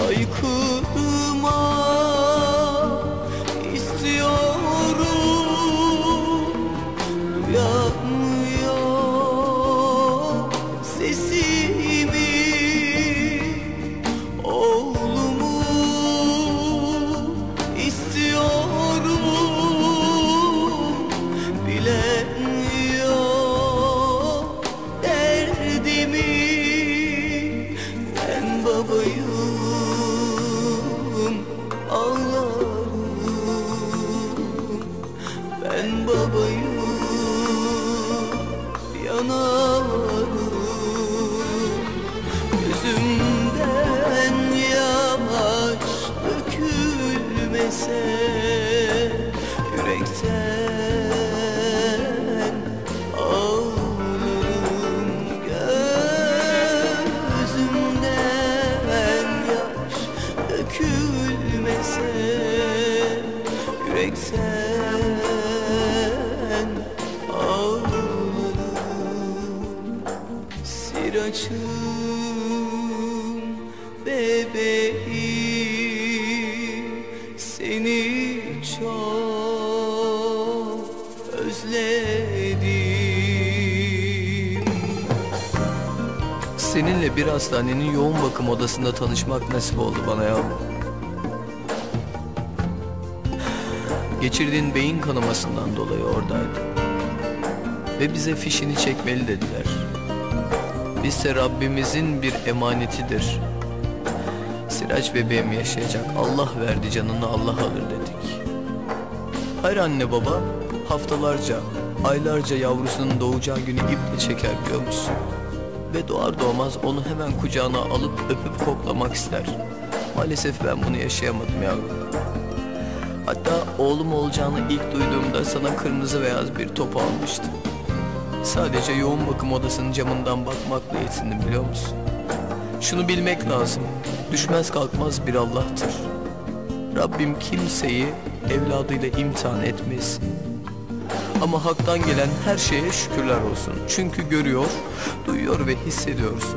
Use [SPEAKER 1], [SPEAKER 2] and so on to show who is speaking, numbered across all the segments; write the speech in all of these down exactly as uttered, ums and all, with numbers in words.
[SPEAKER 1] haykırma istiyorum. Duyamıyor sesimi, oğlumu istiyorum. Bilen yok derdimi, ben babayım ağlarım. Ben babayım yanarım. Gözümden yaş dökülmese, yürekten ağlarım. Gözümden yaş dökülmese, yürekten ağlarım. Siraçım, bebeğim, seni çok özledim.
[SPEAKER 2] Seninle bir hastanenin yoğun bakım odasında tanışmak nasip oldu bana yavrum. Geçirdiğin beyin kanamasından dolayı oradaydı. Ve bize fişini çekmeli dediler. Bizse Rabbimizin bir emanetidir. Siraç bebeğim yaşayacak, Allah verdi canını Allah alır dedik. Hayır anne baba, haftalarca, aylarca yavrusunun doğacağı günü iple çeker biliyor musun? Ve doğar doğmaz onu hemen kucağına alıp öpüp koklamak ister. Maalesef ben bunu yaşayamadım yavrum. Hatta oğlum olacağını ilk duyduğumda sana kırmızı beyaz bir top almıştım. Sadece yoğun bakım odasının camından bakmakla yetindim biliyor musun? Şunu bilmek lazım, düşmez kalkmaz bir Allah'tır. Rabbim kimseyi evladıyla imtihan etmesin. Ama haktan gelen her şeye şükürler olsun. Çünkü görüyor, duyuyor ve hissediyorsun.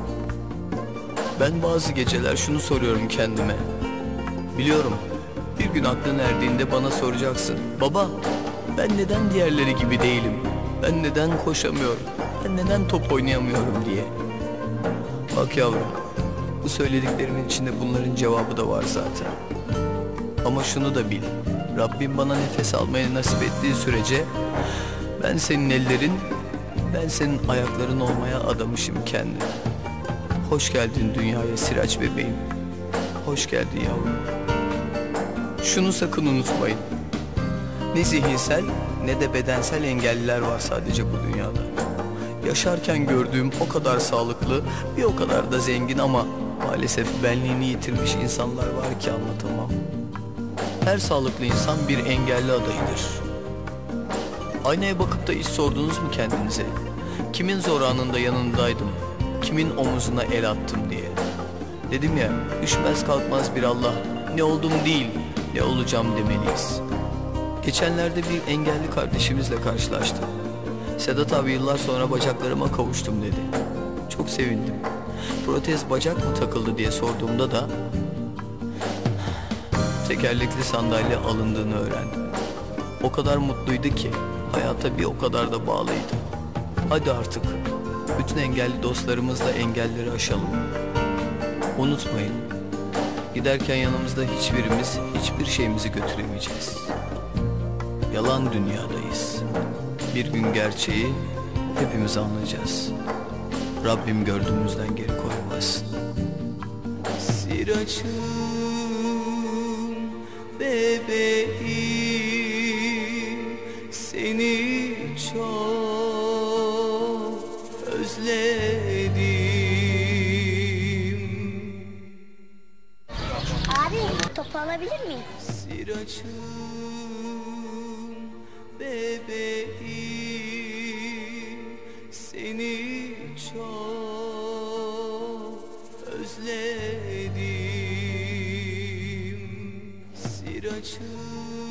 [SPEAKER 2] Ben bazı geceler şunu soruyorum kendime. Biliyorum, bir gün aklın erdiğinde bana soracaksın. Baba, ben neden diğerleri gibi değilim? Ben neden koşamıyorum? Ben neden top oynayamıyorum diye. Bak yavrum, bu söylediklerimin içinde bunların cevabı da var zaten. Ama şunu da bil, Rabbim bana nefes almayı nasip ettiği sürece ben senin ellerin, ben senin ayakların olmaya adamışım kendimi. Hoş geldin dünyaya Siraç bebeğim. Hoş geldin yavrum. Şunu sakın unutmayın. Ne zihinsel ne de bedensel engelliler var sadece bu dünyada. Yaşarken gördüğüm o kadar sağlıklı, bir o kadar da zengin ama maalesef benliğini yitirmiş insanlar var ki anlatamam. Her sağlıklı insan bir engelli adayıdır. Aynaya bakıp da hiç sordunuz mu kendinize? Kimin zor anında yanındaydım, kimin omuzuna el attım diye. Dedim ya, düşmez kalkmaz bir Allah, ne oldum değil, ne olacağım demeliyiz. Geçenlerde bir engelli kardeşimizle karşılaştım. Sedat abi yıllar sonra bacaklarıma kavuştum dedi. Çok sevindim. Protez bacak mı takıldı diye sorduğumda da tekerlekli sandalye alındığını öğrendim. O kadar mutluydu ki hayata bir o kadar da bağlıydı. Hadi artık bütün engelli dostlarımızla engelleri aşalım. Unutmayın, giderken yanımızda hiçbirimiz hiçbir şeyimizi götüremeyeceğiz. Yalan dünyadayız. Bir gün gerçeği hepimiz anlayacağız. Rabbim gördüğümüzden geri koymaz.
[SPEAKER 1] Siraçım, bebeğim, seni çok özledim.
[SPEAKER 3] Abi topu alabilir miyim?
[SPEAKER 1] Siraçım, bebeğim, seni çok özledim. Siraçım.